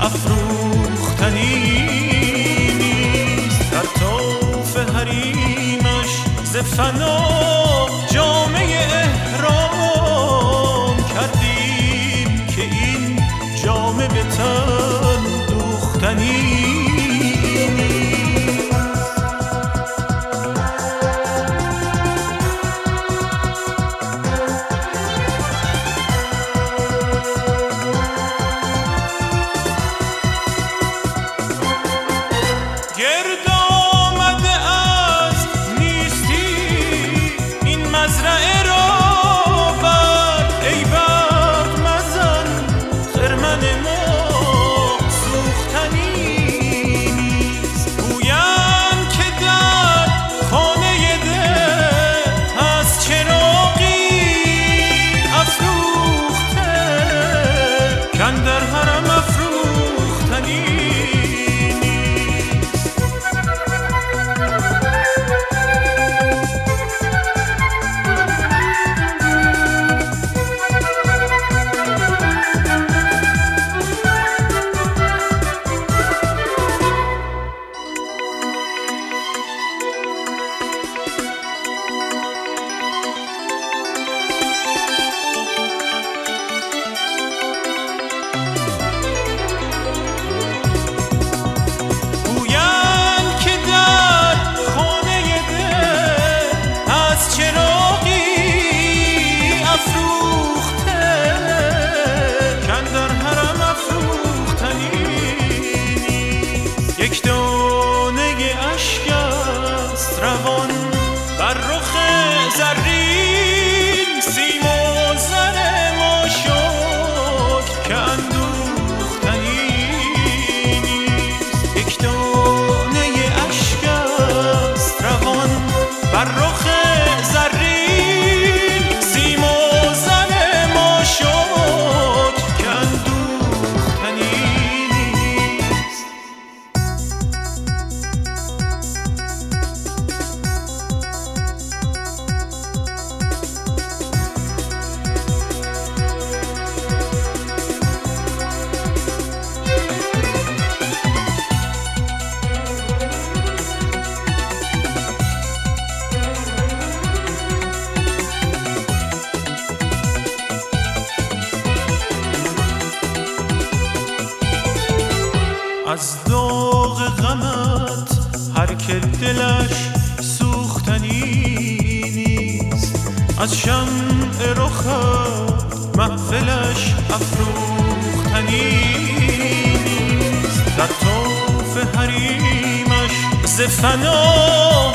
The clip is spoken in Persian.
افروختنی نیست. در طوف حریمش ز فنا جامه احرام کردیم که این جامه به تن دوختنی. گرد آمده از نیستی این مزرعه را بر، ای برق مزن خرمن ما سوختنی نیست. گویند که در خانه دل از چراغی افروخته کاندر حرم افروختنی. یک دانه اشک است روان بر رخ زرین، سیم و زر ما شکر که اندوختنی نیست. یک دانه اشک است روان بر رخ زرین، سیم و زر ما شکر که اندوختنی. از داغ غمت هر که دلش سوختنی نیست. از شمع رخت محفلش افروختنی نیست. در طوف حریمش ز فنا